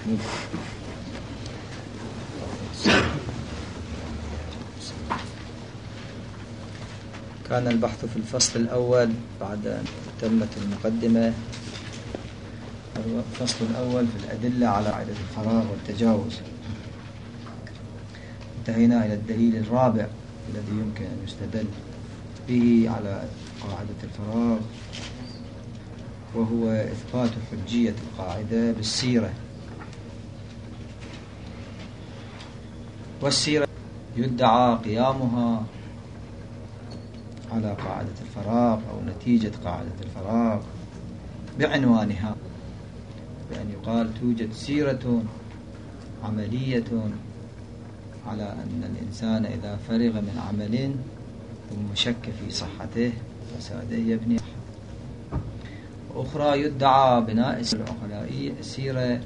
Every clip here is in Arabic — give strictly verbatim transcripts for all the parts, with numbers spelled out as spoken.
كان البحث في الفصل الأول بعد أن تمت المقدمة. الفصل الأول في الأدلة على قاعدة الفراغ والتجاوز. انتهينا إلى الدليل الرابع الذي يمكن أن يستدل به على قاعدة الفراغ، وهو إثبات حجية القاعدة بالسيرة. والسيرة يدعى قيامها على قاعدة الفراغ أو نتيجة قاعدة الفراغ بعنوانها، بأن يقال توجد سيرة عملية على أن الإنسان إذا فرغ من عمل ثم شك في صحته فساده يبني. وأخرى يدعى بناء السيرة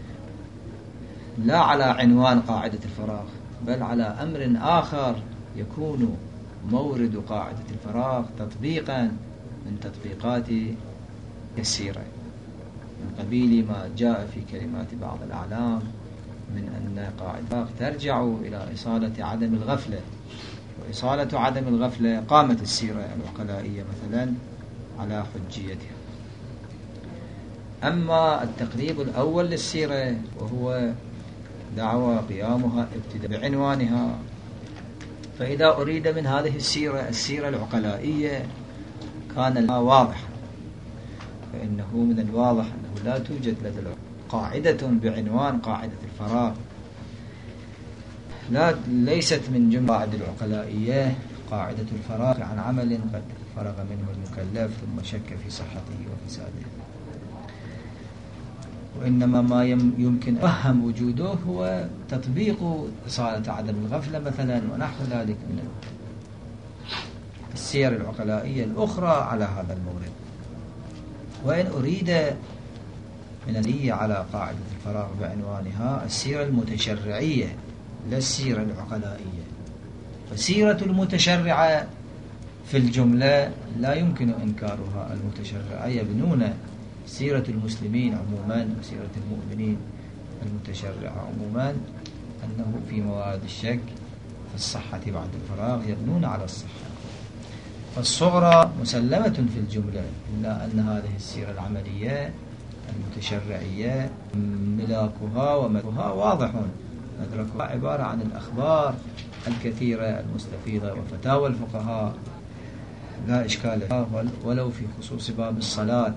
لا على عنوان قاعدة الفراغ، بل على أمر آخر يكون مورد قاعدة الفراغ تطبيقا من تطبيقات السيرة، من قبيل ما جاء في كلمات بعض الأعلام من أن قاعدة ترجع إلى إصالة عدم الغفلة، وإصالة عدم الغفلة قامت السيرة العقلائية مثلا على حجيتها. أما التقريب الأول للسيرة وهو دعوى قيامها ابتداء بعنوانها، فإذا أريد من هذه السيرة السيرة العقلائية كان واضح، فإنه من الواضح أنه لا توجد لدى قاعدة بعنوان قاعدة الفراغ، لا ليست من جملة قاعدة العقلائية قاعدة الفراغ عن عمل قد فرغ منه المكلف ثم شك في صحته وفساده، وإنما ما يمكن أن يفهم وجوده هو تطبيق إصالة عدم الغفلة مثلا ونحو ذلك من السير العقلائية الأخرى على هذا المورد. وإن أريد من النية على قاعدة الفراغ بعنوانها السيرة المتشرعية لا السيرة العقلائية، فسيرة المتشرعة في الجملة لا يمكن إنكارها. المتشرعة يبنون سيرة المسلمين عموما وسيرة المؤمنين المتشرعة عموما أنه في موارد الشك في الصحة بعد الفراغ يبنون على الصحة، فالصغرى مسلمة في الجملة، إلا أن هذه السيرة العملية المتشرعية ملاكها ومدركها واضح. مدركها عبارة عن الأخبار الكثيرة المستفيضة وفتاوى الفقهاء لا إشكال فيها، ولو في خصوص باب الصلاة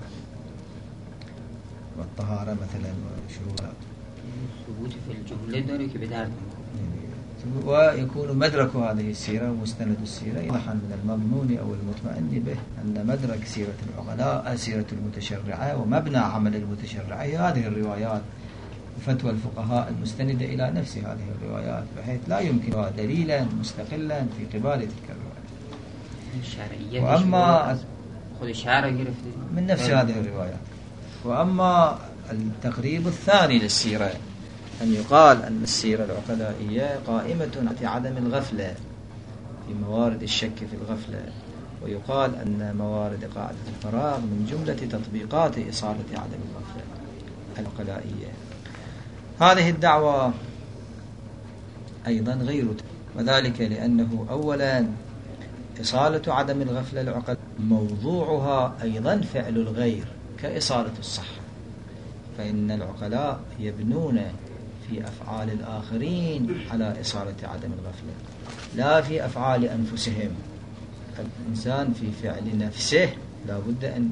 والطهارة مثلا وشروطها ثبوت في الجملة ذلك بدار، ويكون مدرك هذه السيرة ومستند السيرة واضحا من المضمون أو المطمئن به أن مدرك سيرة العقلاء سيرة المتشرعة ومبنى عمل المتشرعة هذه الروايات وفتوى الفقهاء المستندة إلى نفس هذه الروايات، بحيث لا يمكن دليلا مستقلا في قبال تلك الروايات. وأما خذ إشارة من نفس هذه الروايات. وأما التقريب الثاني للسيرة أن يقال أن السيرة العقلائية قائمة على عدم الغفلة في موارد الشك في الغفلة، ويقال أن موارد قاعدة الفراغ من جملة تطبيقات إصالة عدم الغفلة العقلائية. هذه الدعوة أيضا غير، وذلك لأنه أولا إصالة عدم الغفلة العقل موضوعها أيضا فعل الغير كإصالة الصحة، فإن العقلاء يبنون في أفعال الآخرين على إصالة عدم الغفلة لا في أفعال أنفسهم. الإنسان في فعل نفسه لا بد أن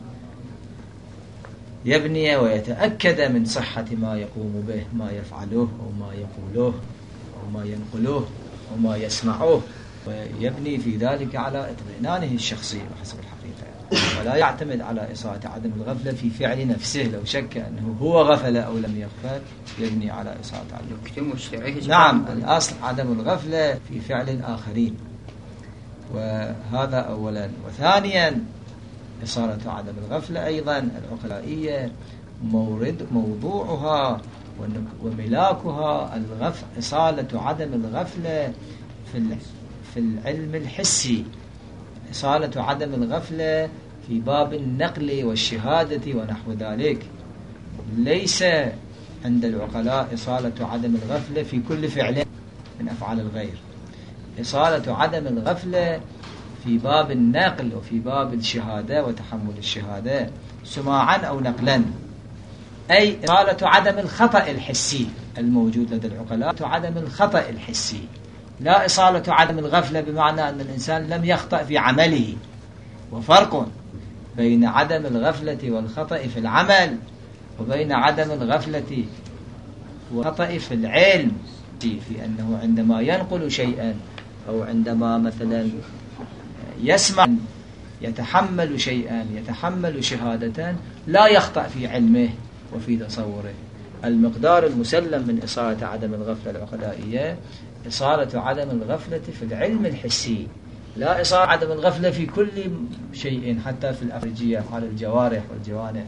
يبني ويتأكد من صحة ما يقوم به، ما يفعله أو ما يقوله أو ما ينقله أو ما يسمعه، ويبني في ذلك على اطمئنانه الشخصي بحسب الحقيقة، ولا يعتمد على إصالة عدم الغفلة في فعل نفسه. لو شك أنه هو غفل أو لم يغفل يبني على إصالة عدم الغفلة. نعم، الأصل عدم الغفلة في فعل الآخرين، وهذا أولا. وثانيا إصالة عدم الغفلة أيضا العقلائية مورد موضوعها وملاكها الغفل، إصالة عدم الغفلة في في العلم الحسي، إصالة عدم الغفلة في باب النقل والشهادة ونحو ذلك، ليس عند العقلاء إصالة عدم الغفلة في كل فعل من أفعال الغير. إصالة عدم الغفلة في باب النقل وفي باب الشهادة وتحمل الشهادة سماعا أو نقلا، أي إصالة عدم الخطأ الحسي الموجود لدى العقلاء، عدم الخطأ الحسي، لا إصالة عدم الغفلة بمعنى أن الإنسان لم يخطأ في عمله. وفرق بين عدم الغفلة والخطأ في العمل وبين عدم الغفلة والخطأ في العلم، في أنه عندما ينقل شيئا أو عندما مثلا يسمع يتحمل شيئا يتحمل شهادة لا يخطأ في علمه وفي تصوره. المقدار المسلم من إصالة عدم الغفلة العقلائية إصالة عدم الغفلة في العلم الحسي، لا إصالة عدم الغفلة في كل شيء حتى في الأفرجية أفعال الجوارح والجوانح.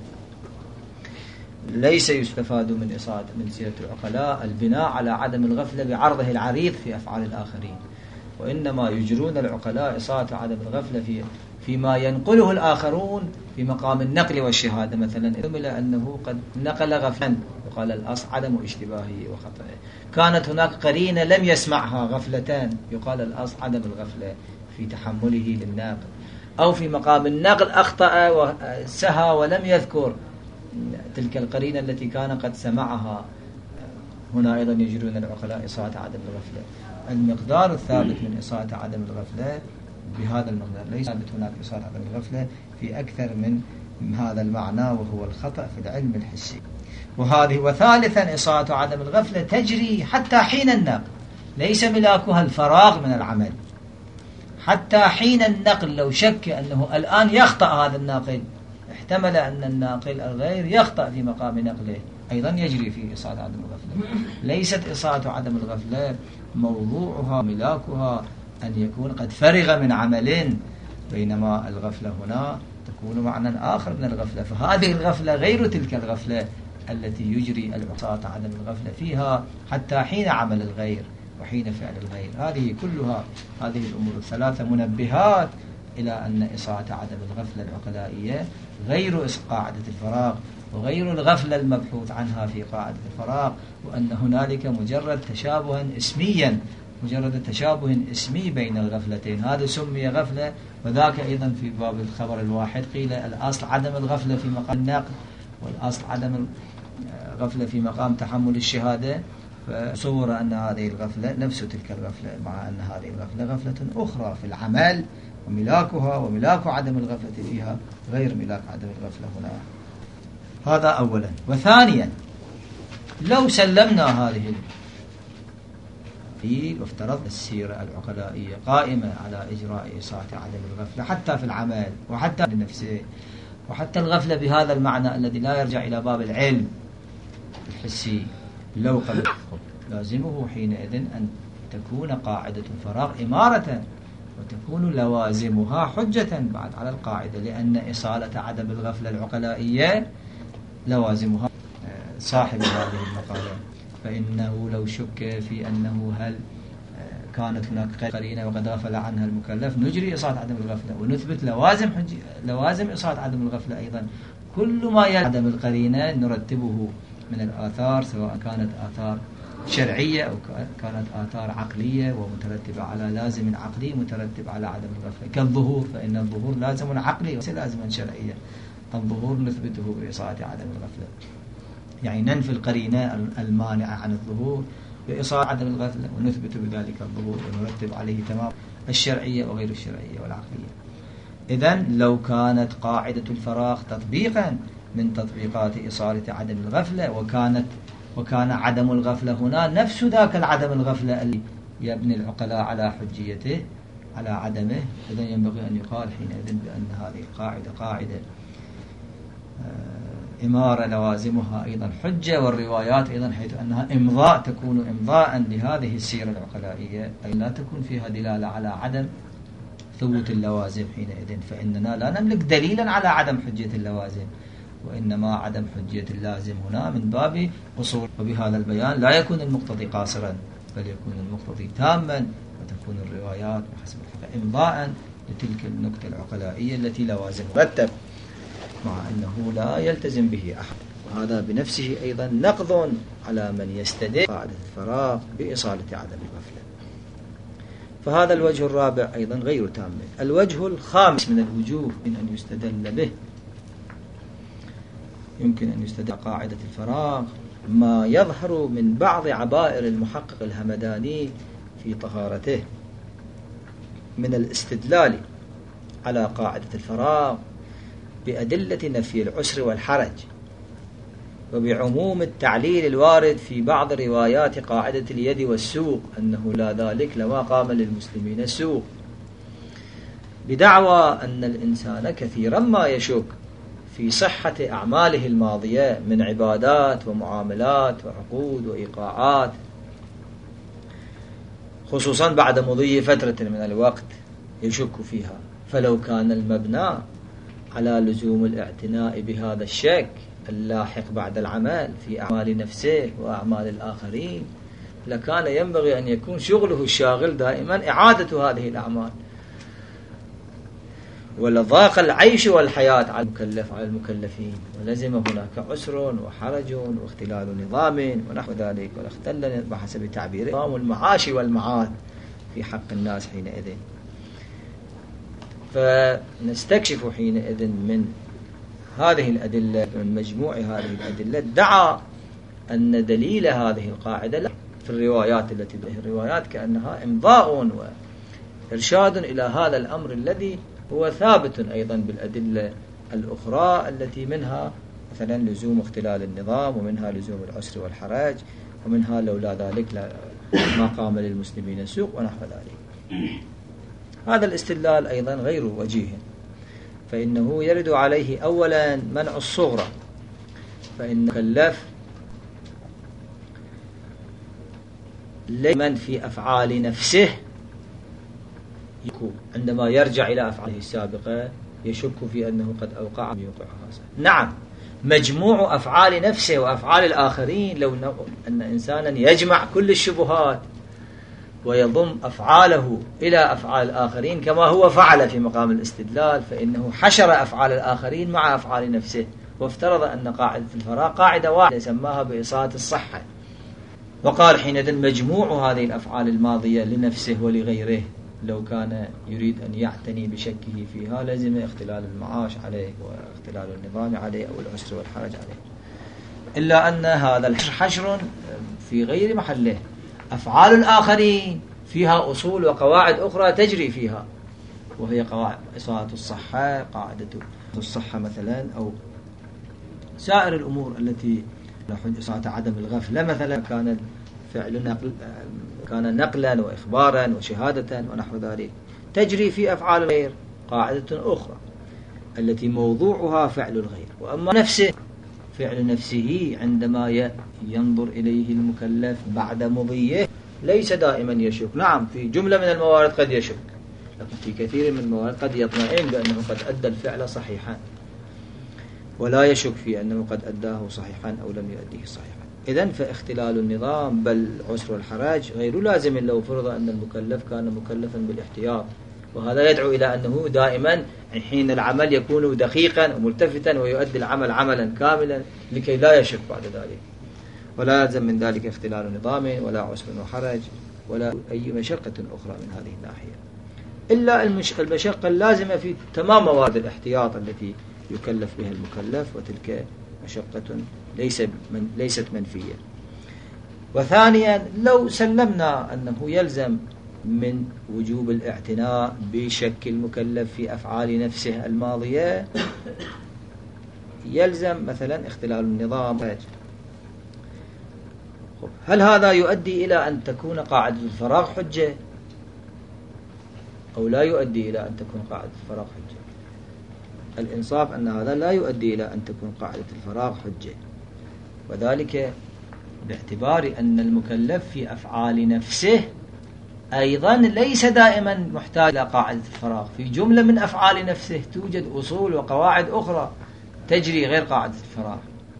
ليس يستفاد من إصالة من سيرة العقلاء البناء على عدم الغفلة بعرضه العريض في أفعال الآخرين، وإنما يجرون العقلاء إصالة عدم الغفلة في فيما ينقله الآخرون في مقام النقل والشهادة. مثلا إذا أنه قد نقل غفلا وقال الأصل عدم اشتباهه وخطأه، كانت هناك قرينة لم يسمعها غفلتان يقال الأصل عدم الغفلة في تحمله للناقل، أو في مقام النقل أخطأ وسهى ولم يذكر تلك القرينة التي كان قد سمعها. هنا أيضا يجرون العقلاء إصالة عدم الغفلة. المقدار الثابت من إصالة عدم الغفلة بهذا المقدار، ليس ثابت هناك إصالة عدم الغفلة في أكثر من هذا المعنى وهو الخطأ في العلم الحسي. وهذه وثالثا إصالة عدم الغفلة تجري حتى حين النقل، ليس ملاكها الفراغ من العمل. حتى حين النقل لو شك أنه الآن يخطأ هذا الناقل، احتمل أن الناقل الغير يخطأ في مقام نقله، أيضا يجري في إصالة عدم الغفلة. ليست إصالة عدم الغفلة موضوعها ملاكها أن يكون قد فرغ من عمل، بينما الغفلة هنا تكون معنى آخر من الغفلة، فهذه الغفلة غير تلك الغفلة التي يجري إصالة عدم الغفلة فيها حتى حين عمل الغير وحين فعل الغير. هذه كلها هذه الأمور الثلاثة منبهات إلى أن إصالة عدم الغفلة العقلائية غير قاعدة الفراغ وغير الغفلة المبحوث عنها في قاعدة الفراغ، وأن هنالك مجرد تشابها اسميا مجرد تشابه اسمي بين الغفلتين. هذا سمي غفلة وذاك أيضا في باب الخبر الواحد قيل الأصل عدم الغفلة في مقام النقل والأصل عدم الغفلة في مقام تحمل الشهادة، فصور أن هذه الغفلة نفس تلك الغفلة، مع أن هذه الغفلة غفلة أخرى في العمل وملاكها وملاك عدم الغفلة فيها غير ملاك عدم الغفلة هنا. هذا أولا. وثانيا لو سلمنا هذه وافترض السيرة العقلائية قائمة على إجراء إصالة عدم الغفلة حتى في العمل وحتى لنفسه، وحتى الغفلة بهذا المعنى الذي لا يرجع إلى باب العلم الحسي، لو قبل لازمه حينئذ أن تكون قاعدة الفراغ إمارة وتكون لوازمها حجة بعد على القاعدة، لأن إصالة عدم الغفلة العقلائية لوازمها صاحب هذه المقالة. فإنه لو شك في أنه هل كانت هناك قرينة وقد غفل عنها المكلف نجري إصالة عدم الغفلة ونثبت لوازم لوازم إصالة عدم الغفلة أيضا. كل ما يلزم عدم القرينة نرتبه من الآثار، سواء كانت آثار شرعية أو كانت آثار عقلية ومترتبة على لازم عقلي مترتب على عدم الغفلة، كالظهور، فإن الظهور لازم عقلي وليس لازما شرعيا. الظهور نثبته بإصالة عدم الغفلة، يعني ننفي القرينة المانعة عن الظهور بإصالة عدم الغفلة ونثبت بذلك الظهور ونرتب عليه تمام الشرعية وغير الشرعية والعقلية. إذن لو كانت قاعدة الفراغ تطبيقا من تطبيقات إصالة عدم الغفلة وكانت وكان عدم الغفلة هنا نفس ذاك العدم الغفلة اللي يبني العقلاء على حجيته على عدمه، إذن ينبغي أن يقال حينئذ بأن هذه القاعدة قاعدة إمارة لوازمها أيضا حجة، والروايات أيضا حيث أنها إمضاء تكون إمضاء لهذه السيرة العقلائية، أي لا تكون فيها دلالة على عدم ثبوت اللوازم حينئذ، فإننا لا نملك دليلا على عدم حجية اللوازم، وإنما عدم حجية اللازم هنا من باب قصور. وبهذا البيان لا يكون المقتضي قاصرا بل يكون المقتضي تاما، وتكون الروايات بحسب الحقيقة إمضاء لتلك النكتة العقلائية التي لوازم مرتب، مع أنه لا يلتزم به أحد. وهذا بنفسه أيضا نقض على من يستدل قاعدة الفراغ بإصالة عدم الغفلة. فهذا الوجه الرابع أيضا غير تام. الوجه الخامس من الوجوه من أن يستدل به، يمكن أن يستدل قاعدة الفراغ ما يظهر من بعض عبائر المحقق الهمداني في طهارته من الاستدلال على قاعدة الفراغ بأدلة نفي العسر والحرج، وبعموم التعليل الوارد في بعض روايات قاعدة اليد والسوق أنه لا ذلك لما قام للمسلمين السوق، بدعوى أن الإنسان كثيرا ما يشك في صحة أعماله الماضية من عبادات ومعاملات وعقود وإيقاعات، خصوصا بعد مضي فترة من الوقت يشك فيها. فلو كان المبنى على لزوم الاعتناء بهذا الشك اللاحق بعد العمل في أعمال نفسه وأعمال الآخرين، لكان ينبغي أن يكون شغله الشاغل دائما إعادة هذه الأعمال، ولضاق العيش والحياة على المكلف على المكلفين، ولزم هناك عسر وحرج واختلال نظام ونحو ذلك، واختل بحسب تعبيره نظام المعاش والمعاد في حق الناس حينئذ. فنستكشف حينئذ من هذه الأدلة، من مجموع هذه الأدلة، دعا أن دليل هذه القاعدة في الروايات التي به الروايات كأنها إمضاء وإرشاد إلى هذا الأمر الذي هو ثابت أيضا بالأدلة الأخرى التي منها مثلا لزوم اختلال النظام، ومنها لزوم العسر والحرج، ومنها لولا ذلك ما قام للمسلمين السوق ونحو ذلك. هذا الاستدلال أيضا غير وجيه، فإنه يرد عليه أولا منع الصغرى، فإن المكلف لمن في أفعال نفسه عندما يرجع إلى أفعاله السابقة يشك في أنه قد أوقع يوقعها. نعم، مجموع أفعال نفسه وأفعال الآخرين، لو أن إنسانا يجمع كل الشبهات ويضم أفعاله إلى أفعال الآخرين كما هو فعل في مقام الاستدلال، فإنه حشر أفعال الآخرين مع أفعال نفسه، وافترض أن قاعدة الفراغ قاعدة واحدة سماها بإصالة الصحة، وقال حينئذ مجموع هذه الأفعال الماضية لنفسه ولغيره لو كان يريد أن يعتني بشكه فيها لازم اختلال المعاش عليه واختلال النظام عليه أو العسر والحرج عليه. إلا أن هذا الحشر في غير محله. أفعال الآخرين فيها أصول وقواعد أخرى تجري فيها، وهي قواعد إصالة الصحة، قاعدة الصحة مثلا، أو سائر الأمور التي إصالة عدم الغفلة مثلا، كان فعل نقل كان نقلا وإخبارا وشهادة ونحو ذلك، تجري في أفعال الغير قاعدة أخرى التي موضوعها فعل الغير. وأما نفسه، فعل نفسه عندما ينظر إليه المكلف بعد مضيه ليس دائما يشك. نعم، في جملة من الموارد قد يشك، لكن في كثير من الموارد قد يطمئن بأنه قد أدى الفعل صحيحا، ولا يشك في أنه قد أداه صحيحا أو لم يؤديه صحيحا. إذن فاختلال النظام بل عسر والحرج غير لازم لو فرض أن المكلف كان مكلفا بالاحتياط، وهذا يدعو إلى أنه دائما حين العمل يكون دقيقا وملتفتا ويؤدي العمل عملا كاملا لكي لا يشك بعد ذلك. ولا يلزم من ذلك اختلال نظام ولا عسر وحرج ولا أي مشقة أخرى من هذه الناحية، إلا المشقة اللازمة في تمام موارد الاحتياط التي يكلف بها المكلف، وتلك مشقة ليس من ليست منفية. وثانيا، لو سلمنا أنه يلزم من وجوب الاعتناء بشك المكلف في أفعال نفسه الماضية، يلزم مثلا اختلال النظام، هل هذا يؤدي إلى أن تكون قاعدة الفراغ حجة أو لا يؤدي إلى أن تكون قاعدة الفراغ حجة؟ الإنصاف أن هذا لا يؤدي إلى أن تكون قاعدة الفراغ حجة، وذلك باعتبار أن المكلف في أفعال نفسه أيضا ليس دائما محتاج إلى قاعدة الفراغ. في جملة من أفعال نفسه توجد أصول وقواعد أخرى تجري غير قاعدة الفراغ.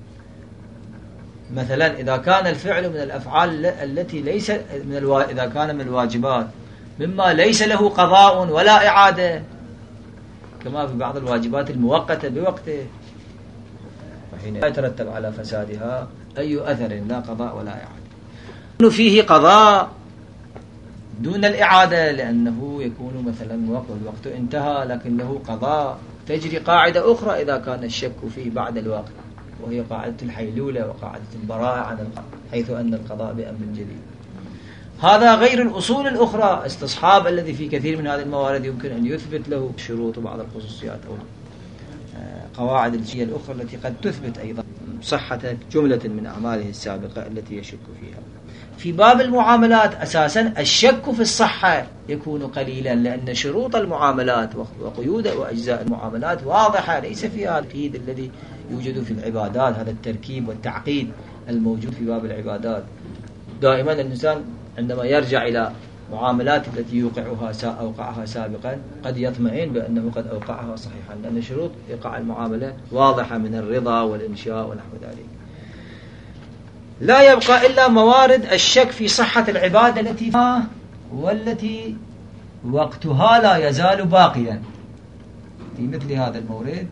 مثلا إذا كان الفعل من الأفعال التي ليس من الوا... إذا كان من الواجبات مما ليس له قضاء ولا إعادة، كما في بعض الواجبات المؤقتة بوقته، وحين لا يترتب على فسادها أي أثر، لا قضاء ولا إعادة. فيه قضاء دون الإعادة لأنه يكون مثلا وقت الوقت انتهى لكن له قضاء. تجري قاعدة أخرى إذا كان الشك فيه بعد الوقت، وهي قاعدة الحيلولة وقاعدة البراءة عن القضاء، حيث أن القضاء بأمر جديد. هذا غير الأصول الأخرى، استصحاب الذي في كثير من هذه الموارد يمكن أن يثبت له شروط وبعض الخصوصيات أو قواعد الشيء الأخرى التي قد تثبت أيضا صحة جملة من أعماله السابقة التي يشك فيها. في باب المعاملات أساسا الشك في الصحة يكون قليلا، لأن شروط المعاملات وقيود وأجزاء المعاملات واضحة، ليس فيها القيد الذي يوجد في العبادات، هذا التركيب والتعقيد الموجود في باب العبادات. دائما الإنسان عندما يرجع إلى معاملات التي يوقعها أوقعها سابقا قد يطمئن بأنه قد أوقعها صحيحا، لأن شروط إيقاع المعاملة واضحة من الرضا والإنشاء ونحو ذلك. لا يبقى إلا موارد الشك في صحة العبادة التي فيها والتي وقتها لا يزال باقيا. في مثل هذا المورد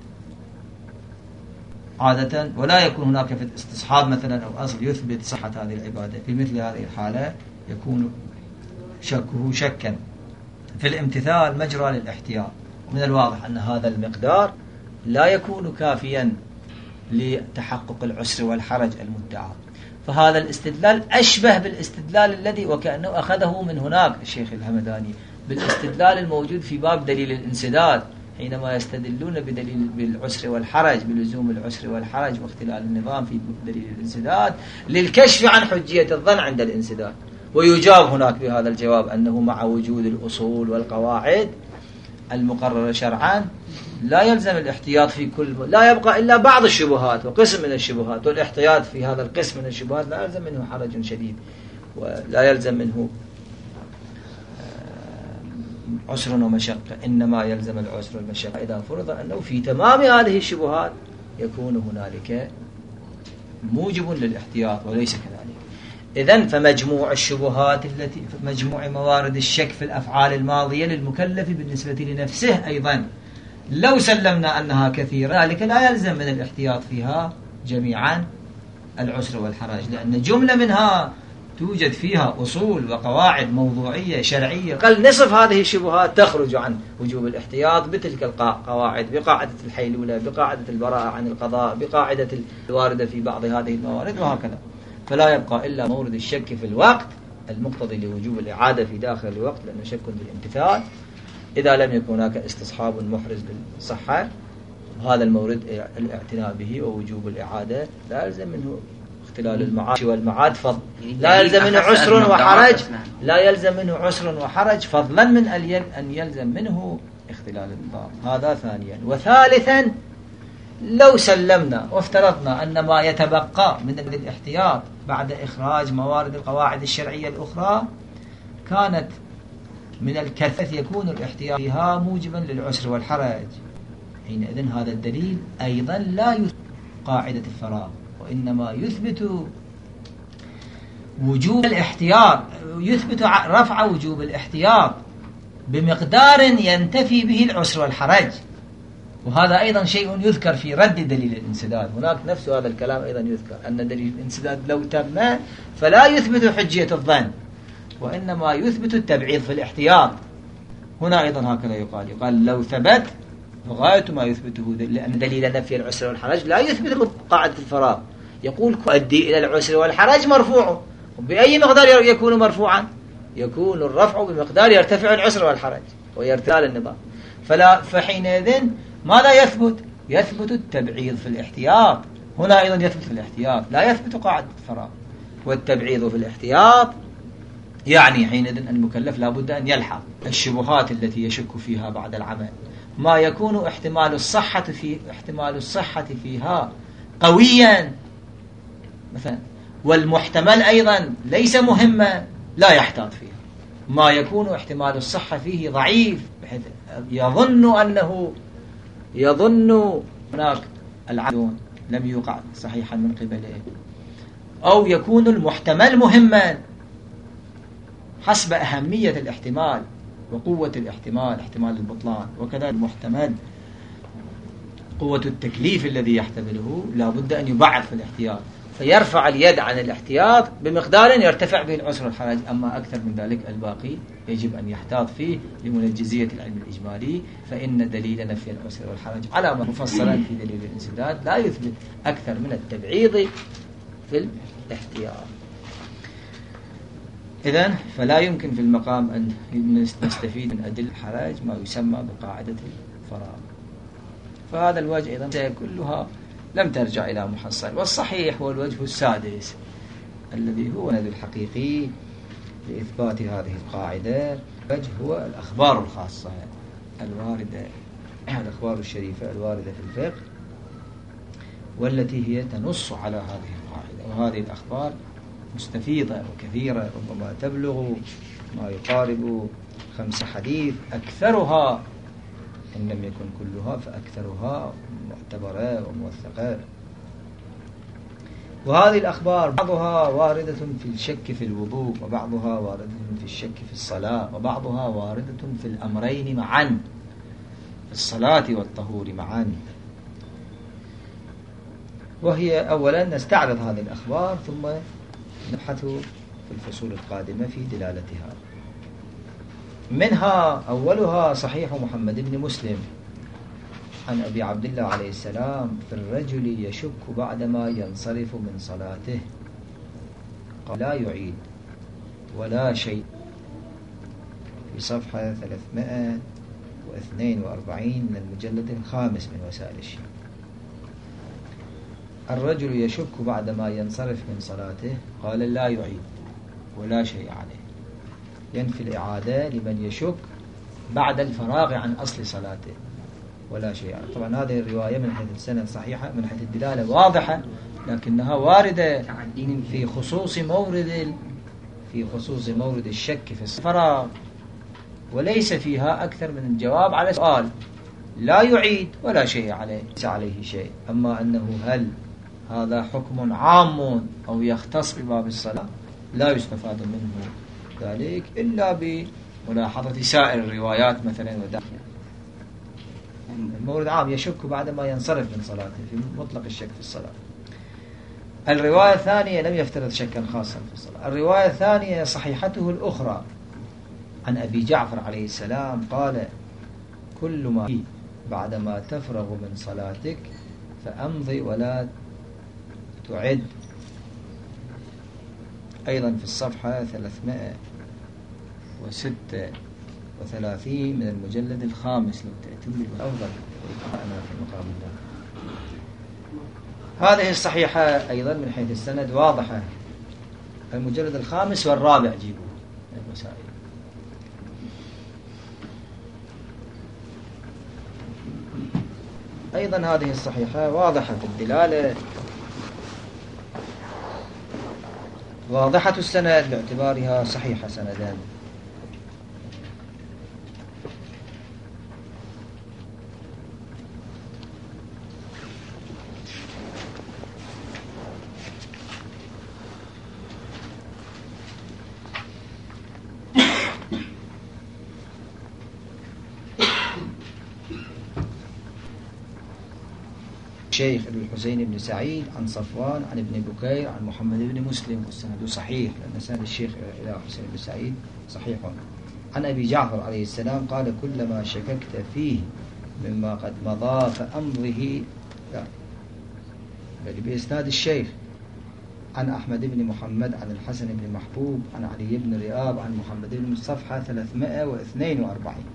عادة ولا يكون هناك في استصحاب مثلا أو أصل يثبت صحة هذه العبادة، في مثل هذه الحالة يكون شكه شكا. في الامتثال مجرى للاحتياط، من الواضح أن هذا المقدار لا يكون كافيا لتحقق العسر والحرج المدعى، فهذا الاستدلال أشبه بالاستدلال الذي وكأنه أخذه من هناك الشيخ الهمداني، بالاستدلال الموجود في باب دليل الانسداد، حينما يستدلون بدليل بالعسر والحرج، بلزوم العسر والحرج واختلال النظام في دليل الانسداد للكشف عن حجية الظن عند الانسداد. ويجاب هناك بهذا الجواب أنه مع وجود الأصول والقواعد المقررة شرعا لا يلزم الاحتياط في كل م... لا يبقى إلا بعض الشبهات وقسم من الشبهات، والاحتياط في هذا القسم من الشبهات لا يلزم منه حرج شديد ولا يلزم منه عسر ومشقة، إنما يلزم العسر والمشقة إذا فرض أنه في تمام هذه الشبهات يكون هنالك موجب للاحتياط وليس كذلك. إذن فمجموع الشبهات التي مجموع موارد الشك في الأفعال الماضية للمكلف بالنسبة لنفسه أيضا لو سلمنا أنها كثيرة ذلك لا يلزم من الاحتياط فيها جميعا العسر والحرج، لأن جملة منها توجد فيها أصول وقواعد موضوعية شرعية قل نصف هذه الشبهات تخرج عن وجوب الاحتياط بتلك القواعد، بقاعدة الحيلولة، بقاعدة البراءة عن القضاء، بقاعدة الواردة في بعض هذه الموارد وهكذا. فلا يبقى إلا مورد الشك في الوقت المقتضي لوجوب الإعادة في داخل الوقت، لأنه شك بالامتثال إذا لم يكن هناك استصحاب محرز للصحة. هذا المورد الاعتناء به ووجوب الإعادة لا يلزم منه اختلال المعاش والمعاد فضل، لا يلزم منه عسر وحرج، لا يلزم منه عسر وحرج فضلا من أن يلزم منه اختلال النظام. هذا ثانيا. وثالثا لو سلمنا وافترضنا أن ما يتبقى من الاحتياط بعد إخراج موارد القواعد الشرعية الأخرى كانت من الكثرة يكون الاحتياط فيها موجبا للعسر والحرج، حينئذ هذا الدليل أيضا لا يثبت قاعدة الفراغ، وإنما يثبت وجوب الاحتياط، يثبت رفع وجوب الاحتياط بمقدار ينتفي به العسر والحرج. وهذا أيضا شيء يذكر في رد دليل الانسداد، هناك نفس هذا الكلام أيضا يذكر أن دليل الانسداد لو تم فلا يثبت حجية الظن وإنما يثبت التبعيض في الاحتياط. هنا أيضا هكذا يقال يقال لو ثبت غاية ما يثبته، لأن دليل نفي العسر والحرج لا يثبت قاعدة الفراغ، يقول يؤدي إلى العسر والحرج مرفوع، وبأي مقدار يكون مرفوعا؟ يكون الرفع بمقدار يرتفع العسر والحرج ويرتال النظام. فلا فحينئذ ماذا يثبت؟ يثبت التبعيض في الاحتياط. هنا أيضا يثبت في الاحتياط لا يثبت قاعدة الفراغ، والتبعيض في الاحتياط يعني حينئذ المكلف لابد أن يلحق الشبهات التي يشك فيها بعد العمل، ما يكون احتمال الصحة في احتمال الصحة فيها قويا مثلا، والمحتمل أيضا ليس مهما لا يحتاط فيها، ما يكون احتمال الصحة فيه ضعيف بحيث يظن أنه يظن هناك العدو لم يوقع صحيحا من قبله، أو يكون المحتمل مهما حسب أهمية الاحتمال وقوة الاحتمال، احتمال البطلان، وكذا المحتمل قوة التكليف الذي يحتمله لا بد أن يبعث في الاحتياط، فيرفع اليد عن الاحتياط بمقدار يرتفع به العسر والحرج. أما أكثر من ذلك الباقي يجب أن يحتاط فيه لمنجزية العلم الإجمالي، فإن دليل نفي العسر والحرج على ما مفصلا في دليل الانسداد لا يثبت أكثر من التبعيض في الاحتياط. إذن فلا يمكن في المقام أن نستفيد من أدل الحرج ما يسمى بقاعدة الفراغ. فهذا الوجه أيضا كلها لم ترجع إلى محصل. والصحيح هو الوجه السادس الذي هو الذي الحقيقي لإثبات هذه القاعدة. الوجه هو الأخبار الخاصة الواردة، الأخبار الشريفة الواردة في الفقه، والتي هي تنص على هذه القاعدة. وهذه الأخبار مستفيضة وكثيرة، ربما تبلغ ما يقارب خمس حديث، أكثرها إن لم يكن كلها فأكثرها معتبرة وموثقة. وهذه الأخبار بعضها واردة في الشك في الوضوء، وبعضها واردة في الشك في الصلاة، وبعضها واردة في الأمرين معا، في الصلاة والطهور معا. وهي أولا نستعرض هذه الأخبار ثم نبحث في الفصول القادمة في دلالتها. منها أولها صحيح محمد بن مسلم عن أبي عبد الله عليه السلام في الرجل يشك بعدما ينصرف من صلاته، قال لا يعيد ولا شيء، في صفحة ثلاثمائة واثنين وأربعين من المجلد الخامس من وسائل الشيخ. الرجل يشك بعدما ينصرف من صلاته، قال لا يعيد ولا شيء عليه، ينفي الإعادة لمن يشك بعد الفراغ عن أصل صلاته ولا شيء عليه. طبعا هذه الرواية من حيث السند صحيحة، من حيث الدلالة واضحة، لكنها واردة في خصوص مورد في خصوص مورد الشك في الفراغ، وليس فيها أكثر من الجواب على سؤال لا يعيد ولا شيء عليه، ليس عليه شيء. أما أنه هل هذا حكم عام أو يختص بباب الصلاة لا يستفاد منه ذلك إلا بملاحظة سائر الروايات مثلا. المورد عام يشك بعدما ينصرف من صلاته في مطلق الشك في الصلاة. الرواية الثانية لم يفترض شكا خاصا في الصلاة. الرواية الثانية صحيحته الأخرى عن أبي جعفر عليه السلام قال كل ما بعدما تفرغ من صلاتك فأمضي ولا تعد، أيضا في الصفحة ثلاثمائة وستة وثلاثين من المجلد الخامس لو تأتي بالأفضل أنا في مقام الله. هذه الصحيحة أيضا من حيث السند واضحة، المجلد الخامس والرابع جيبوا المسائل. أيضا هذه الصحيحة واضحة في الدلالة، واضحة السند باعتبارها صحيحة سندان. الشيخ ابن الحسين بن سعيد عن صفوان عن ابن بكير عن محمد بن مسلم، والسند صحيح لأن سند الشيخ إلى حسين بن سعيد صحيح. عن أبي جعفر عليه السلام قال كلما شككت فيه مما قد مضى فأمضه، لا بل بإسناد الشيخ عن أحمد بن محمد عن الحسن بن محبوب عن علي بن رياب عن محمد بن صفحة ثلاثمائة واثنين وأربعين.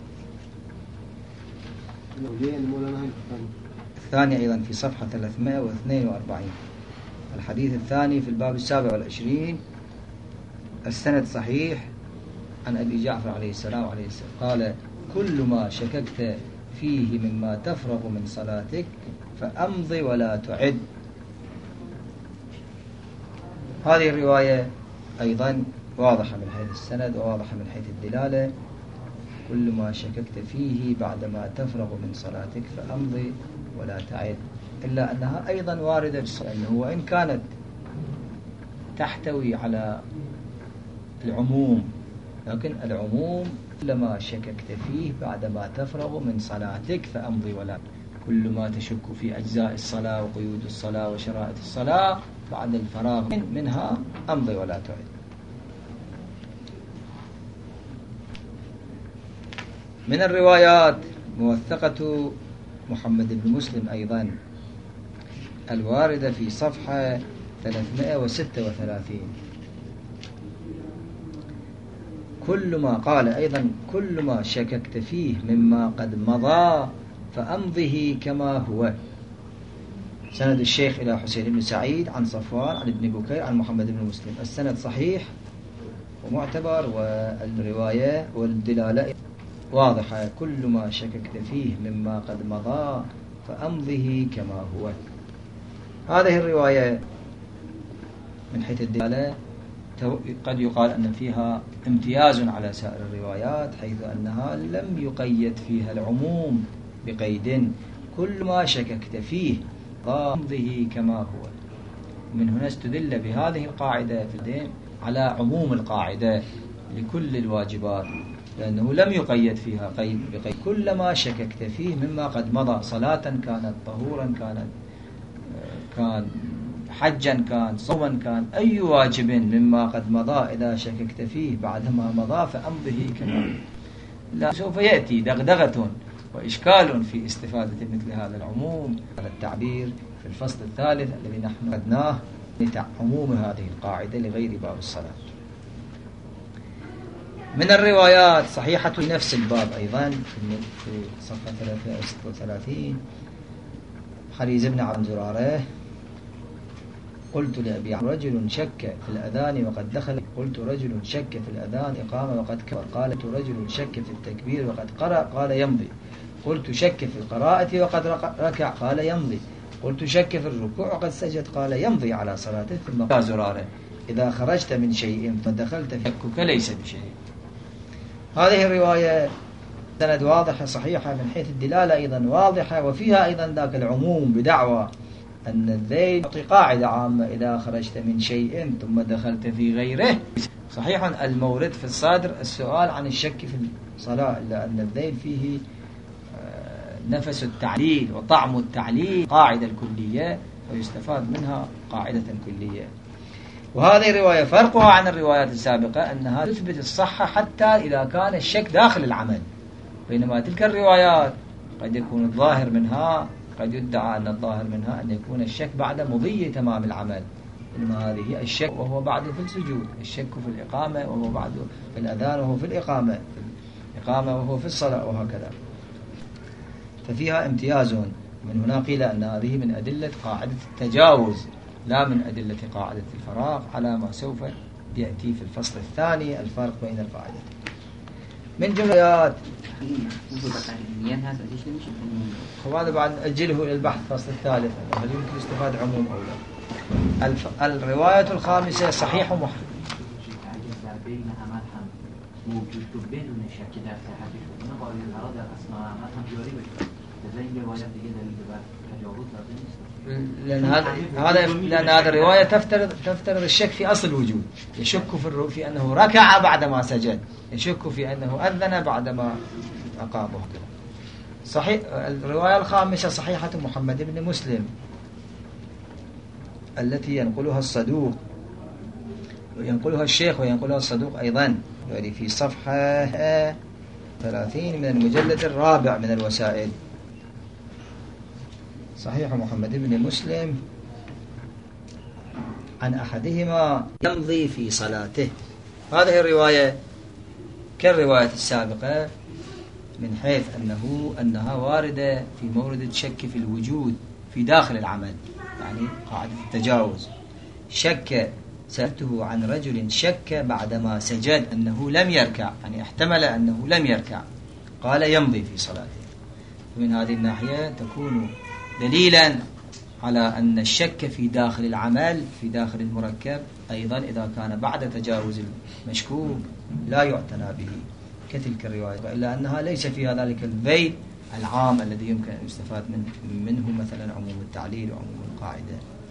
الثاني أيضا في صفحة ثلاثمائة واثنين وأربعين. الحديث الثاني في الباب السابع والعشرين، السند صحيح عن أبي جعفر عليه السلام عليه السلام قال كل ما شككت فيه مما تفرغ من صلاتك فأمضي ولا تعد. هذه الرواية أيضا واضحة من حيث السند وواضحة من حيث الدلالة، كل ما شككت فيه بعدما تفرغ من صلاتك فأمضي ولا تعد، إلا أنها أيضا واردة أنه وإن كانت تحتوي على العموم، لكن العموم كلما شككت فيه بعدما تفرغ من صلاتك فأمضي ولا، كل ما تشك في أجزاء الصلاة وقيود الصلاة وشرائط الصلاة بعد الفراغ من منها أمضي ولا تعد. من الروايات موثقة محمد بن مسلم أيضا الواردة في صفحة ثلاثمائة وستة وثلاثين، كل ما قال أيضا كل ما شككت فيه مما قد مضى فأمضه كما هو. سند الشيخ إلى حسين بن سعيد عن صفوان عن ابن بكير عن محمد بن مسلم. السند صحيح ومعتبر، والرواية والدلالة واضحة. كل ما شككت فيه مما قد مضى فأمضه كما هو. هذه الرواية من حيث الدلالة قد يقال أن فيها امتياز على سائر الروايات، حيث أنها لم يقيد فيها العموم بقيد. كل ما شككت فيه فأمضه كما هو. من هنا استدل بهذه القاعدة في الدين على عموم القاعدة لكل الواجبات، لأنه لم يقيد فيها قيد بقيد. كل ما شككت فيه مما قد مضى، صلاة كانت، طهورا كانت، كان حجا كان، صوما كان، أي واجب مما قد مضى إذا شككت فيه بعدما مضى فأمضه كما. لا سوف يأتي دغدغة وإشكال في استفادة مثل هذا العموم، هذا التعبير في الفصل الثالث الذي نحن قدناه لعموم هذه القاعدة لغير باب الصلاة. من الروايات صحيحة نفس الباب أيضا في صفحة ثلاثمائة وستة وثلاثين حديث ابن عبد زرارة: قلت لأبي رجل شك في الأذان وقد دخل، قلت رجل شك في الأذان إقامة وقد كبر، قالت رجل شك في التكبير وقد قرأ، قال يمضي. قلت شك في القراءة وقد ركع، قال يمضي. قلت شك في الركوع وقد سجد، قال يمضي على صلاته. ثم قال زرارة: إذا خرجت من شيء فدخلت في شكك ليس بشيء. هذه الرواية سند واضحة صحيحة من حيث الدلالة أيضا واضحة، وفيها أيضا ذاك العموم بدعوى أن الذيل يعطي قاعدة عامة: إذا خرجت من شيء ثم دخلت في غيره. صحيح المورد في الصدر السؤال عن الشك في الصلاة، إلا أن الذيل فيه نفس التعليل وطعم التعليل، قاعدة الكلية ويستفاد منها قاعدة كلية. وهذه الرواية فرقها عن الروايات السابقة أنها تثبت الصحة حتى إذا كان الشك داخل العمل، بينما تلك الروايات قد يكون الظاهر منها، قد يدعى أن الظاهر منها أن يكون الشك بعد مضي تمام العمل، إنما هذه الشك وهو بعد في السجود، الشك في الإقامة وهو بعد في الأذان وهو في الإقامة، في الإقامة وهو في الصلاة، وهكذا. ففيها امتياز. من هنا قيل أن هذه من أدلة قاعدة التجاوز لا من أدلة قاعدة الفراغ، على ما سوف يأتي في الفصل الثاني الفرق بين القاعدة. من جملات هذا بعد أجله إلى البحث الفصل الثالث، هل يمكن استفاد عموم أو لا. الف... الرواية الخامسة صحيح محمد لأن هذا هذا لأن هذه الرواية تفترض تفترض الشك في أصل الوجود. يشك في الرو... في أنه ركع بعدما سجد، يشك في أنه أذن بعدما أقامه. صحيح. الرواية الخامسة صحيحة محمد بن مسلم التي ينقلها الصدوق وينقلها الشيخ وينقلها الصدوق أيضا، يعني في صفحة ثلاثين من المجلد الرابع من الوسائل. صحيح محمد بن مسلم عن أحدهما يمضي في صلاته. هذه الرواية كالرواية السابقة من حيث أنه أنها واردة في مورد الشك في الوجود في داخل العمل، يعني قاعدة التجاوز. شك سألته عن رجل شك بعدما سجد أنه لم يركع، يعني احتمل أنه لم يركع، قال يمضي في صلاته. ومن هذه الناحية تكون دليلا على أن الشك في داخل العمل في داخل المركب أيضا إذا كان بعد تجاوز المشكوك لا يعتنى به كتلك الرواية، إلا أنها ليس فيها ذلك الذيل العام الذي يمكن أن يستفاد من منه مثلا عموم التعليل وعموم القاعدة.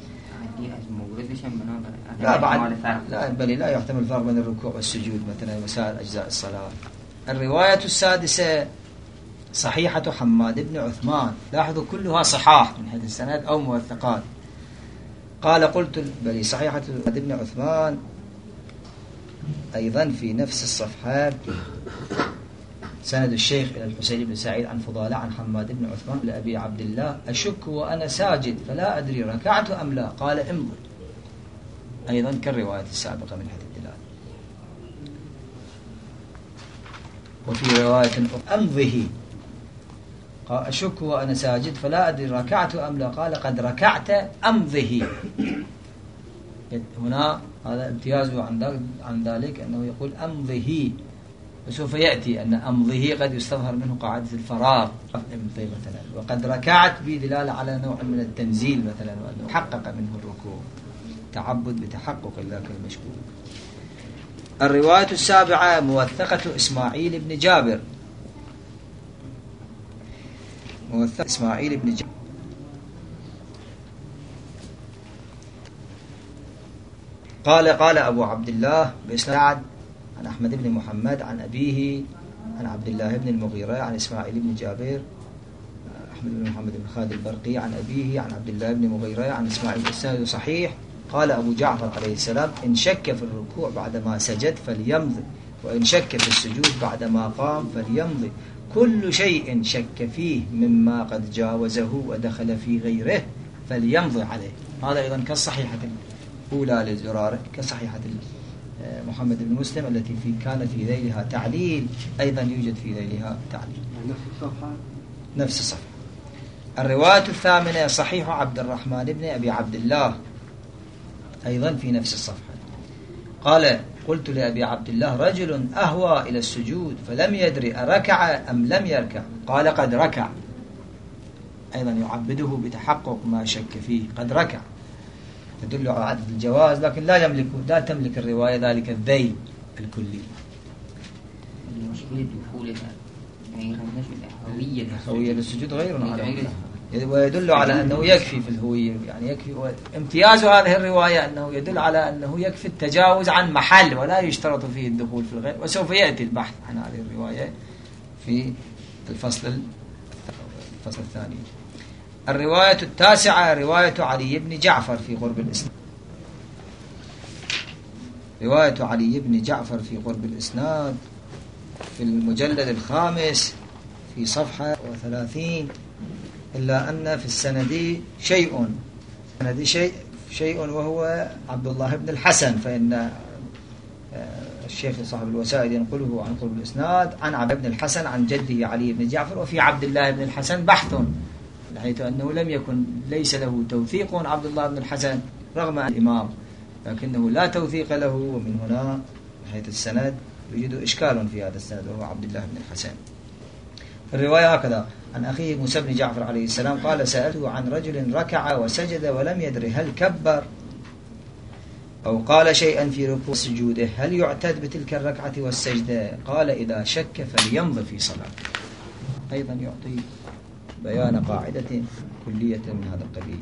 لا بعد لا بل لا يحتمل الفرق بين الركوع والسجود مثلا وسائر أجزاء الصلاة. الرواية السادسة صحيحة حماد بن عثمان. لاحظوا كلها صحاح من حيث السند أو موثقات. قال قلت بل صحيحة حماد بن عثمان أيضا في نفس الصفحة سند الشيخ إلى الحسين بن سعيد عن فضالة عن حماد بن عثمان لأبي عبد الله أشك وأنا ساجد فلا أدري ركعت أم لا قال امضي. أيضا كالرواية السابقة من حيث الدلالة. وفي رواية أمضه قال أشك وأنا ساجد فلا أدري ركعت أم لا قال قد ركعت أمضه. هنا هذا امتيازه عن ذلك أنه يقول أمضه، وسوف يأتي أن أمضه قد يستظهر منه قاعدة الفراغ مثلا، وقد ركعت بدلالة على نوع من التنزيل مثلا، وأنه حقق منه الركوع، تعبد بتحقق ذاك المشكوك. الرواية السابعة موثقة إسماعيل بن جابر. موثق إسماعيل بن جابر قال قال أبو عبد الله بإسناد عن أحمد بن محمد عن أبيه عن عبد الله بن المغيرة عن إسماعيل بن جابر، أحمد بن محمد بن خالد البرقي عن أبيه عن عبد الله بن المغيرة عن إسماعيل. السند صحيح. قال أبو جعفر عليه السلام إن شك في الركوع بعدما سجد فليمضي، وإن شك في السجود بعدما قام فليمضي، كل شيء شك فيه مما قد جاوزه ودخل في غيره فليمضي عليه. هذا أيضا كالصحيحة الأولى للزرارة، كصحيحة محمد بن مسلم التي في كان في ذيلها تعليل، أيضا يوجد في ذيلها تعليل. نفس الصفحة نفس الصفحة. الرواية الثامنة صحيح عبد الرحمن بن أبي عبد الله أيضا في نفس الصفحة. قال قلت لأبي عبد الله رجل أهوى إلى السجود فلم يدري أركع أم لم يركع قال قد ركع، أيضا يعبده بتحقق ما شك فيه، قد ركع تدل على عدد الجواز، لكن لا يملك لا تملك الرواية ذلك الذيل الكلي. المشكلة دخولها يعني هوية هوية للسجود غير على، ويدل على أنه يكفي في الهوية، يعني يكفي. امتياز هذه الرواية أنه يدل على أنه يكفي التجاوز عن محل ولا يشترط فيه الدخول في الغير، وسوف يأتي البحث عن هذه الرواية في الفصل الفصل الثاني. الرواية التاسعة رواية علي بن جعفر في قرب الإسناد. رواية علي بن جعفر في قرب الإسناد في المجلد الخامس في صفحة وثلاثين، إلا أن في السند شيء السند شيء شيء وهو عبد الله بن الحسن، فإن الشيخ صاحب الوسائل ينقله عن قرب الإسناد عن عبد بن الحسن عن جده علي بن جعفر. وفي عبد الله بن الحسن بحث، بحيث أنه لم يكن ليس له توثيق عبد الله بن الحسن رغم الإمام، لكنه لا توثيق له، ومن هنا بحيث السند يوجد إشكال في هذا السند وهو عبد الله بن الحسن. الرواية هكذا عن أخيه موسى بن جعفر عليه السلام قال سألته عن رجل ركع وسجد ولم يدري هل كبر أو قال شيئا في ركوع سجوده هل يعتد بتلك الركعة والسجدة؟ قال إذا شك فليمضي في صلاته. أيضا يعطي بيان قاعدة كلية من هذا القبيل.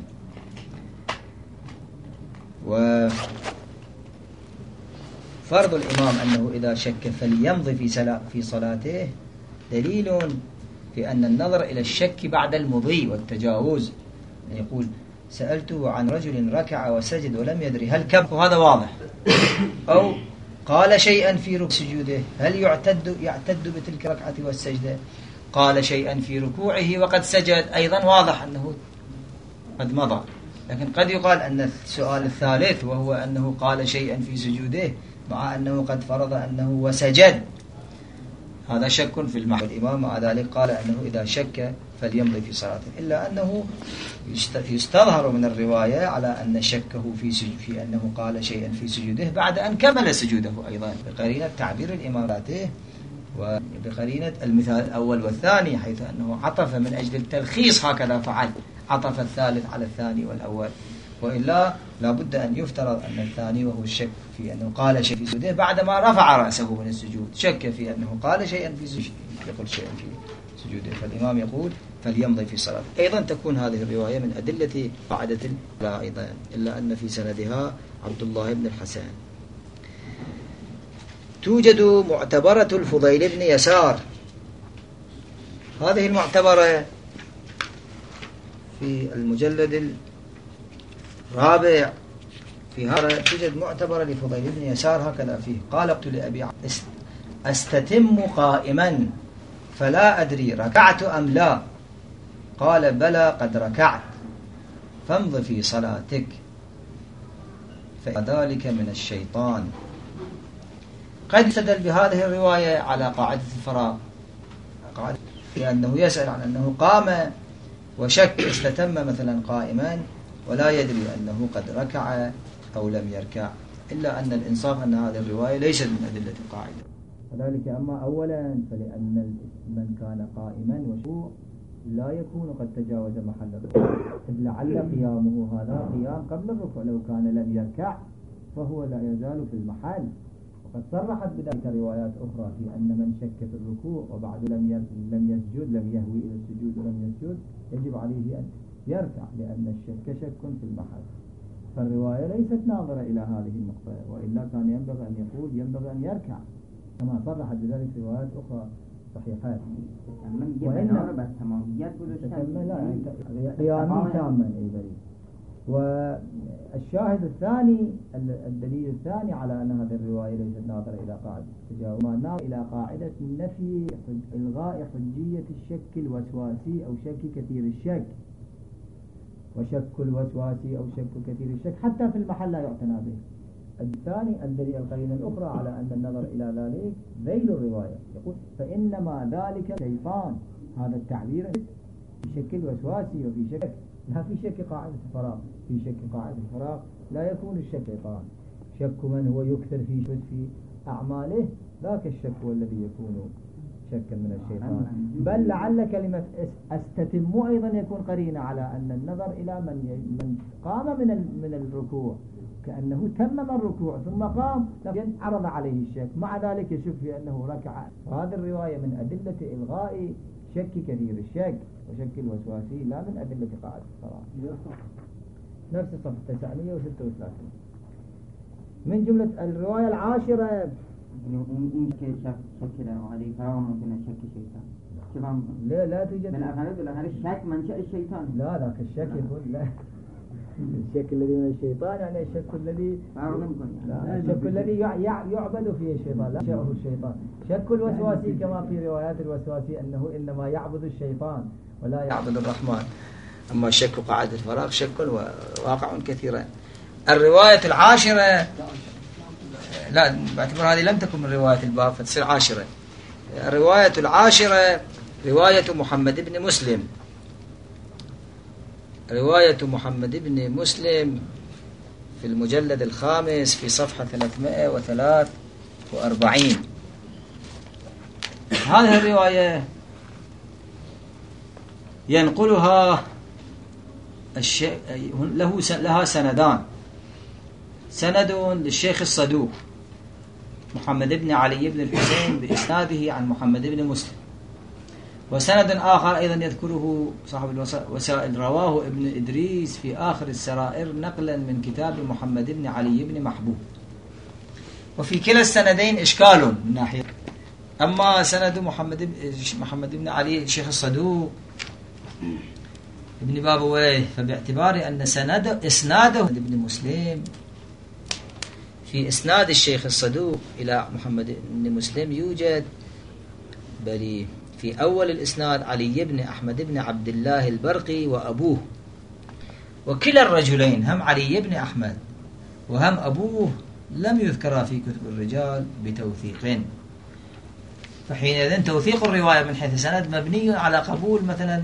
وفرض الإمام أنه إذا شك فليمضي في في صلاته دليل في أن النظر إلى الشك بعد المضي والتجاوز، يعني يقول سألته عن رجل ركع وسجد ولم يدري هل كبر، وهذا واضح، أو قال شيئا في ركوع سجوده هل يعتد يعتد بتلك الركعة والسجدة؟ قال شيئا في ركوعه وقد سجد، أيضا واضح أنه قد مضى. لكن قد يقال أن السؤال الثالث وهو أنه قال شيئا في سجوده مع أنه قد فرض أنه وسجد، هذا شك في المحل. الإمام مع ذلك قال أنه إذا شك فليمضي في صلاته، إلا أنه يستظهر من الرواية على أن شكه في سجود في أنه قال شيئا في سجوده بعد أن كمل سجوده، أيضا بقرينة تعبير الإمام ذاته وبقرينة المثال الأول والثاني، حيث أنه عطف من أجل التلخيص هكذا فعل، عطف الثالث على الثاني والأول، وإلا لابد أن يفترض أن الثاني وهو الشك في أنه قال شيء في سجوده بعدما رفع رأسه من السجود، شك في أنه قال شيئا في سجوده يقول شيئا في سجوده، فالإمام يقول فليمضي في صلاته. أيضا تكون هذه الرواية من أدلة قاعدة لا أيضا، إلا أن في سندها عبد الله بن الحسن. توجد معتبرة الفضيل بن يسار هذه المعتبرة في المجلد الرابع في هذا توجد معتبرة لفضيل بن يسار هكذا فيه: قال قلت لأبي أستتم قائما فلا أدري ركعت أم لا، قال بلى قد ركعت، فامض في صلاتك فذلك من الشيطان. قد يستدل بهذه الرواية على قاعدة الفراغ، لأنه يسأل عن أنه قام وشك استتم مثلا قائما ولا يدري أنه قد ركع أو لم يركع، إلا أن الإنصاف أن هذه الرواية ليست من أدلة القاعدة. وذلك أما أولا فلأن من كان قائما وشوع لا يكون قد تجاوز محل الركوع، إذ لعل قيامه هذا قيام قبل الركوع، لو كان لم يركع فهو لا يزال في المحل. وقد صرحت بذلك روايات أخرى في أن من شك في الركوع وبعد لم لم يسجد لم يهوي إلى السجود ولم يسجد يجب عليه أن يركع، لأن الشك شك في المحل. فالرواية ليست ناظرة إلى هذه النقطة، وإلا كان ينبغي أن يقول ينبغي أن يركع، كما صرحت بذلك روايات أخرى صحيحات. وإن قيامي تاما أي بريء. والشاهد الثاني الدليل الثاني على أن هذه الرواية ليست ناظرة إلى قاعدة التجاوز، ما ناظر إلى قاعدة نفي إلغاء حجية الشك الوسواسي أو شك كثير الشك، وشك الوسواسي أو شك كثير الشك حتى في المحل لا يعتنى به. الثاني الدليل القرينة الأخرى على أن النظر إلى ذلك ذيل الرواية، يقول فإنما ذلك شيطان. هذا التعبير في شك الوسواسي وفي شك لا في شك قاعدة الفراغ، في شك قاعدة الفراغ لا يكون الشك شيطان. شك من هو يكثر في شك في أعماله ذاك الشك هو الذي يكون شكا من الشيطان. بل لعل كلمة أستتم أيضا يكون قرينة على أن النظر إلى من من قام من من الركوع كأنه تمم الركوع ثم قام لكن عرض عليه الشك، مع ذلك يشك في أنه ركع. وهذه الرواية من أدلة إلغاء شك كثير الشك وشك الوسواسي، لا من أدلة قاعدة الصلاة. نفس الصفحة تسعمائة وستة وثلاثين. من جملة الرواية العاشرة لا لا توجد الشك منشأ الشيطان. لا ذاك الشك يكون لا الشك الذي من الشيطان يعني الشك الذي لا الشك الذي يعبد فيه الشيطان لا شأه الشيطان. شك الوسواسي كما في روايات الوسواسي أنه إنما يعبد الشيطان ولا يعبد الرحمن. أما الشك قاعدة الفراغ شك واقع كثيرا. الرواية العاشرة لا باعتبار هذه لم تكن من رواية الباب فتصير عاشرة. الرواية العاشرة رواية محمد بن مسلم، رواية محمد بن مسلم في المجلد الخامس في صفحة ثلاثمائة وثلاثة وأربعين. هذه الرواية ينقلها الشيخ له لها سندان، سند للشيخ الصدوق محمد بن علي بن الحسين بإسناده عن محمد بن مسلم، وسند آخر أيضا يذكره صاحب الوسائل رواه ابن إدريس في آخر السرائر نقلا من كتاب محمد بن علي بن محبوب. وفي كلا السندين إشكال من ناحية، أما سند محمد محمد بن علي الشيخ الصدوق ابن بابويه فباعتبار أن سند إسناده ابن مسلم في إسناد الشيخ الصدوق إلى محمد بن مسلم يوجد بل في أول الإسناد علي بن أحمد بن عبد الله البرقي وأبوه، وكلا الرجلين هم علي بن أحمد وهم أبوه لم يذكرا في كتب الرجال بتوثيق. فحينئذ توثيق الرواية من حيث سند مبني على قبول مثلا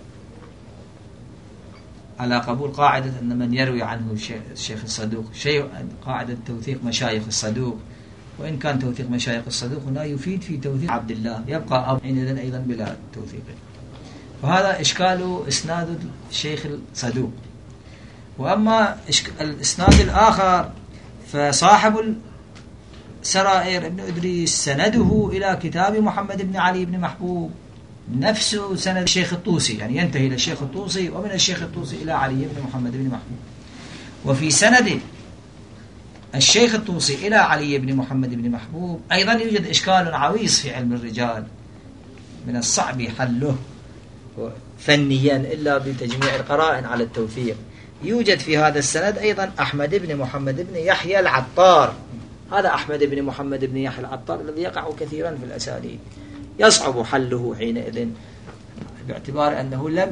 على قبول قاعدة أن من يروي عنه الشيخ الصدوق شيء، قاعدة توثيق مشايخ الصدوق، وإن كان توثيق مشايخ الصدوق هنا يفيد في توثيق عبد الله يبقى أب حينئذ أيضا بلا توثيق. وهذا إشكال إسناد الشيخ الصدوق. وأما الإسناد الآخر فصاحب السرائر ابن إدريس سنده إلى كتاب محمد بن علي بن محبوب نفس سند الشيخ الطوسي، يعني ينتهي إلى الشيخ الطوسي ومن الشيخ الطوسي إلى علي بن محمد بن محبوب. وفي سند الشيخ الطوسي إلى علي بن محمد بن محبوب أيضا يوجد إشكال عويص في علم الرجال، من الصعب حله فنيا إلا بتجميع القرائن على التوثيق. يوجد في هذا السند أيضا أحمد بن محمد بن يحيى العطار. هذا أحمد بن محمد بن يحيى العطار الذي يقع كثيرا في الأساليب، يصعب حله حينئذ باعتبار أنه لم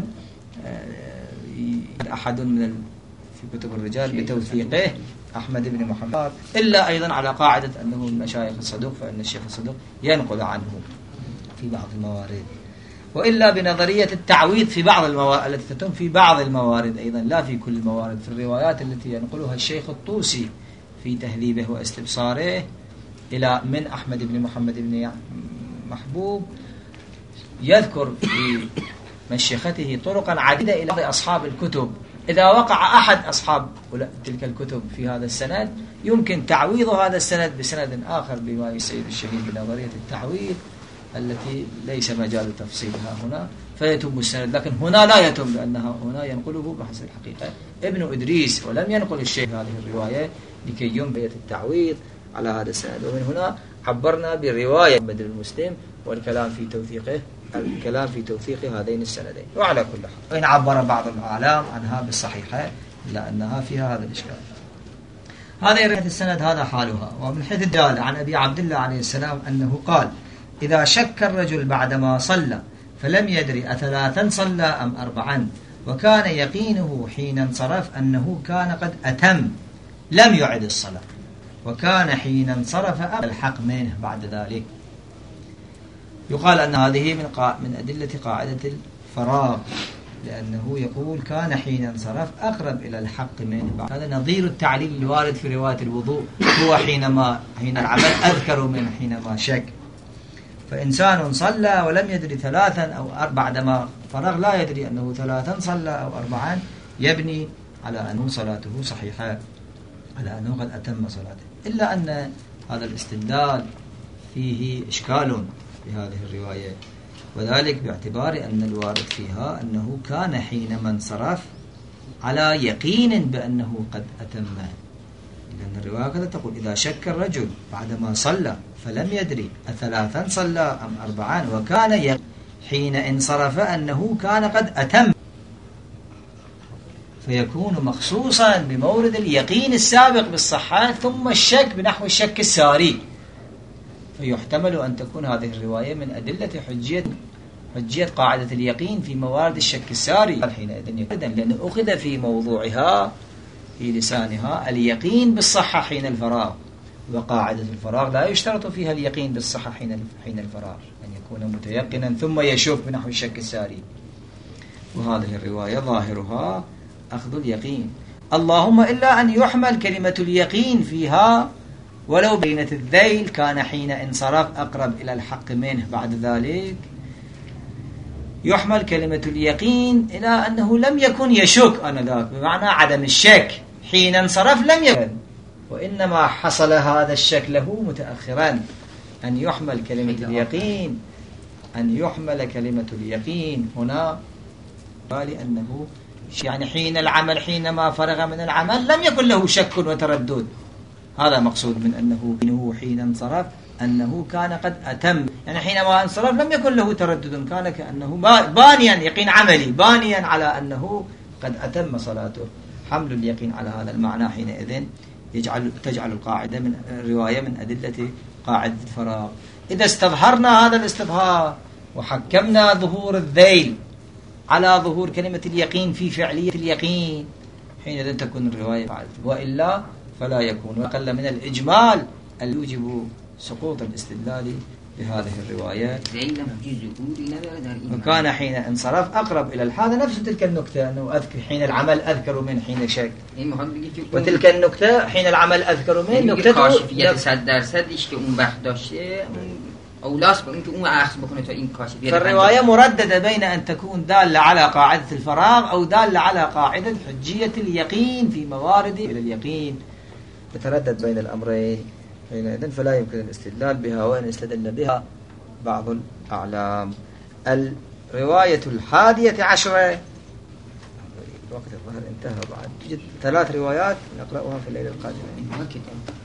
أحد من في كتب الرجال بتوثيقه أحمد بن محمد، إلا أيضا على قاعدة أنه من مشايخ الصدوق، فإن الشيخ الصدوق ينقل عنه في بعض الموارد، وإلا بنظرية التعويض في بعض الموارد التي تتم في بعض الموارد أيضا، لا في كل الموارد. في الروايات التي ينقلها الشيخ الطوسي في تهذيبه واستبصاره إلى من أحمد بن محمد بن محبوب، يذكر في مشيخته طرقا عديدة إلى أصحاب الكتب. إذا وقع أحد أصحاب تلك الكتب في هذا السند يمكن تعويض هذا السند بسند آخر بما يسيد الشهيد بنظرية التعويض التي ليس مجال تفصيلها هنا، فيتم السند. لكن هنا لا يتم، لأنها هنا ينقله بحسب الحقيقة ابن إدريس، ولم ينقل الشيخ هذه الرواية لكي ينبت التعويض على هذا السند. ومن هنا عبرنا بالرواية محمد بن مسلم والكلام في توثيقه الكلام في توثيق هذين السندين. وعلى كل حال وإن عبر بعض الأعلام عنها بالصحيحة إلا أنها فيها هذا الإشكال. هذه رواية السند هذا حالها. ومن حيث الدلالة عن أبي عبد الله عليه السلام أنه قال: إذا شك الرجل بعدما صلى فلم يدري أثلاثا صلى أم أربعا، وكان يقينه حين انصرف أنه كان قد أتم، لم يعد الصلاة، وكان حين انصرف الحق منه بعد ذلك. يقال أن هذه من قا... من أدلة قاعدة الفراغ، لأنه يقول كان حين انصرف أقرب إلى الحق منه. هذا نظير التعليل الوارد في رواية الوضوء، هو حينما حين العمل أذكر من حينما شك. فإنسان صلى ولم يدري ثلاثا أو أربع، بعدما فرغ لا يدري أنه ثلاثا صلى أو أربعا، يبني على أنه صلاته صحيحة، على أنه قد أتم صلاته. إلا أن هذا الاستدلال فيه إشكال بهذه الرواية، وذلك باعتبار أن الوارد فيها أنه كان حينما انصرف على يقين بأنه قد أتم، لأن الرواية كذا تقول: إذا شك الرجل بعدما صلى فلم يدري أثلاثا صلى أم أربعان، وكان حين انصرف أنه كان قد أتم، فيكون مخصوصا بمورد اليقين السابق بالصحة ثم الشك بنحو الشك الساري. فيحتمل أن تكون هذه الرواية من أدلة حجية حجية قاعدة اليقين في موارد الشك الساري حينئذ يكون، لأن أخذ في موضوعها في لسانها اليقين بالصحة حين الفراغ، وقاعدة الفراغ لا يشترط فيها اليقين بالصحة حين حين الفراغ، أن يكون متيقنا ثم يشوف بنحو الشك الساري. وهذه الرواية ظاهرها أخذ اليقين، اللهم إلا أن يحمل كلمة اليقين فيها ولو بينة الذيل، كان حين انصرف أقرب إلى الحق منه، بعد ذلك يحمل كلمة اليقين إلى أنه لم يكن يشك آنذاك، بمعنى عدم الشك، حين انصرف لم يكن، وإنما حصل هذا الشك له متأخرا. أن يحمل كلمة اليقين أن يحمل كلمة اليقين هنا لأنه يعني حين العمل، حينما فرغ من العمل لم يكن له شك وتردد. هذا مقصود من أنه حين انصرف أنه كان قد أتم، يعني حينما انصرف لم يكن له تردد، كان كأنه بانيا يقين عملي، بانيا على أنه قد أتم صلاته. حمل اليقين على هذا المعنى حينئذ يجعل تجعل القاعدة من الرواية من أدلة قاعدة الفراغ. إذا استظهرنا هذا الاستظهار وحكمنا ظهور الذيل على ظهور كلمة اليقين في فعلية اليقين، حينئذ تكون الرواية قاعدة، وإلا فلا يكون. وأقل من الإجمال اللي يوجب سقوط الاستدلال بهذه الروايات. وكان حين انصرف أقرب إلى الحال، نفس تلك النكتة أنه أذكر حين العمل أذكر من حين شك، وتلك النكتة حين العمل أذكر من نكتة کاشفیت صد درصدش که اون وقت داشته اولاس با اینکه اون اخذ بکنه تا این کاشفیت. فالرواية مرددة بين أن تكون دالة على قاعدة الفراغ أو دالة على قاعدة حجية اليقين في موارد إلى اليقين، يتردد بين الأمرين حينئذ فلا يمكن الاستدلال بها، وإن استدل بها بعض الأعلام. الرواية الحادية عشرة، وقت الظهر انتهى، بعد ثلاث روايات نقرأها في الليلة القادمة.